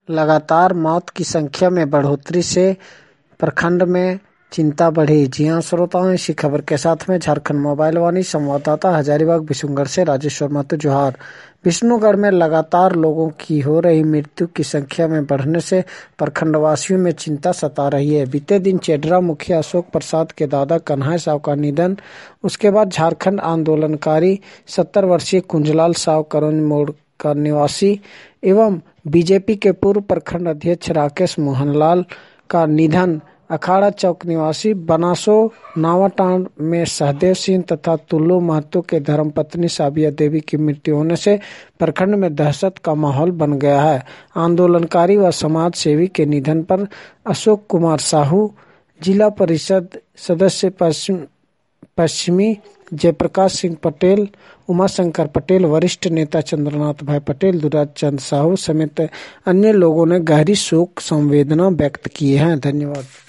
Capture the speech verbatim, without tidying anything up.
लगातार मौत की संख्या में बढ़ोतरी से प्रखंड में चिंता बढ़ी। जी हां श्रोताओं, इसी खबर के साथ में झारखंड मोबाइल वाणी संवाददाता हजारीबाग बिशुनगढ़ से राजेश्वर महतो जोहार। विष्णुगढ़ में लगातार लोगों की हो रही मृत्यु की संख्या में बढ़ने से प्रखंडवासियों में चिंता सता रही है। बीते दिन चेडरा मुखिया अशोक प्रसाद के दादा कन्हैया साव का निधन, उसके बाद झारखंड आंदोलनकारी सत्तर वर्षीय कुंजलाल साव करंज मोड़ का निवासी एवं बीजेपी के पूर्व प्रखंड अध्यक्ष राकेश मोहनलाल का निधन, अखाड़ा चौक निवासी बनासो नावाटांड में सहदेव सिंह तथा तुल्लू महतो के धर्मपत्नी साबिया देवी की मृत्यु होने से प्रखंड में दहशत का माहौल बन गया है। आंदोलनकारी व समाज सेवी के निधन पर अशोक कुमार साहू, जिला परिषद सदस्य पश्चिम पश्चिमी जयप्रकाश सिंह पटेल, उमाशंकर पटेल, वरिष्ठ नेता चंद्रनाथ भाई पटेल, दुराज चंद साहू समेत अन्य लोगों ने गहरी शोक संवेदना व्यक्त की है। धन्यवाद।